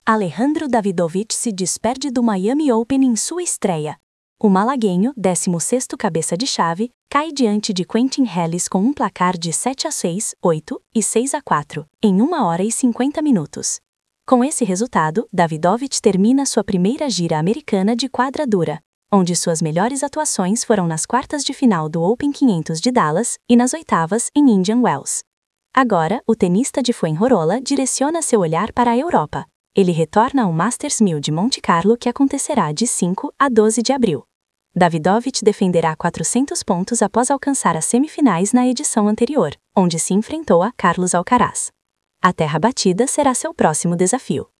Alejandro Davidovich se despede do Miami Open em sua estreia. O malaguenho, 16º cabeça de chave, cai diante de Quentin Halys com um placar de 7-6, 8 e 6-4, em 1 hora e 50 minutos. Com esse resultado, Davidovich termina sua primeira gira americana de quadra dura, onde suas melhores atuações foram nas quartas de final do Open 500 de Dallas e nas oitavas em Indian Wells. Agora, o tenista de Fuengirola direciona seu olhar para a Europa. Ele retorna ao Masters 1000 de Monte Carlo, que acontecerá de 5 a 12 de abril. Davidovich defenderá 400 pontos após alcançar as semifinais na edição anterior, onde se enfrentou a Carlos Alcaraz. A terra batida será seu próximo desafio.